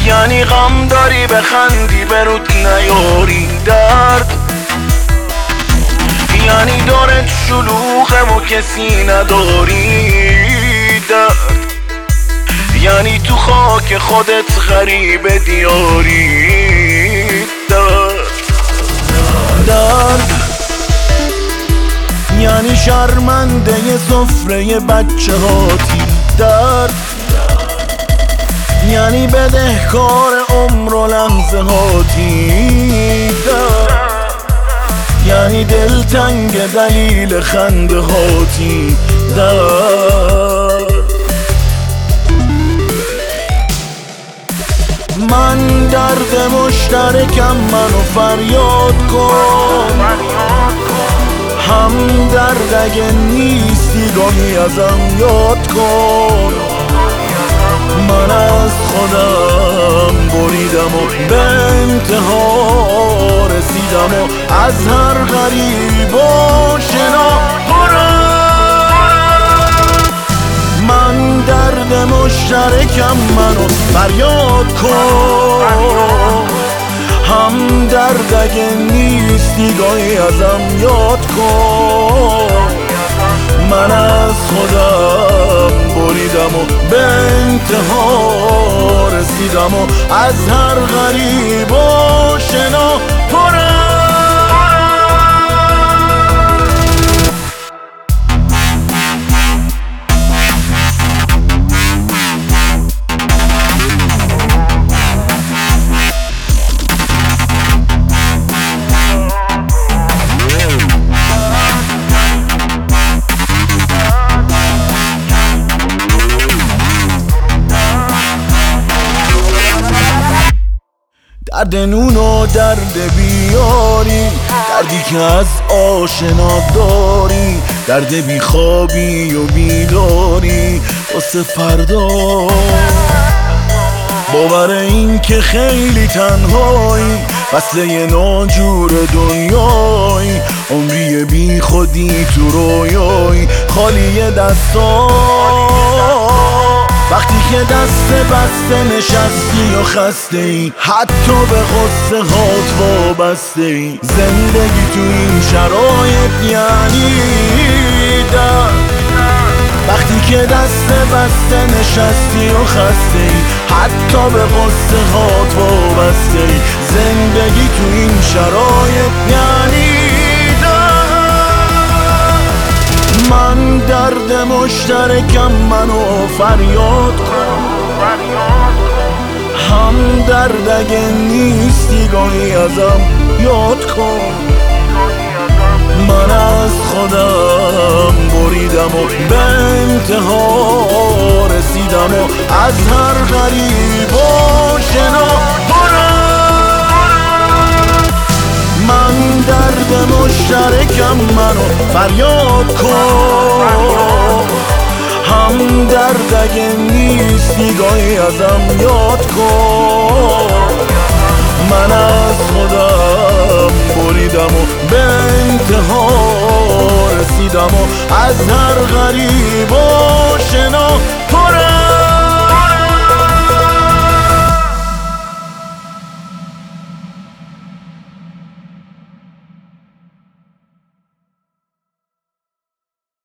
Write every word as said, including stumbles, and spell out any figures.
یعنی غم داری بخندی برود نیاری درد، یعنی دارت شلوغه و کسی نداری درد، یعنی تو خاک خودت غریب دیاری درد درد، یعنی شرمنده سفره بچه هاتی درد، یعنی بدهکار عمر و لحظه هاتی درد، یعنی دلتنگ دلیل خنده هاتی درد. من درد مشترکم، منو فریاد کن، هم درد اگه نیستی گاهی ازم یاد کن. من از خودم بریدم و به انتها رسیدم و از هر غریب و شنا پرم. من درد مشترکم، منو فریاد کن، هم درد اگه نیستی گاهی ازم یاد کن. من از خودم بریدم و به انتها رسیدم و از هر غریب و شنا پرم. درد نون و درد بیاری، دردی که از آشنا داری، درد بیخوابی و بیداری واسه فردا. باور این که خیلی تنهایی، وصله ناجور دنیایی، عمری بی خودی تو رویایی، خالی دستا. وقتی که دست بسته نشستی و خسته ای، حتی به غصه هات وابسته ای، زندگی تو این شرایط یعنی درد. وقتی که دست بسته نشستی و خسته ای، حتی به غصه هات وابسته ای، زندگی تو این شرایط یعنی من درد مشترکم، منو فریاد کن، هم درد اگه نیستی گاهی ازم یاد کن. من از خودم بریدم و به انتها رسیدم و از هر غریب و شنا پرم. من درد مشترکم، منو فریاد کن، هم درد اگه نیستی گاهی ازم یاد کن. من از خودم بریدم و به انتها رسیدم و از هر غریب و شنا پرم.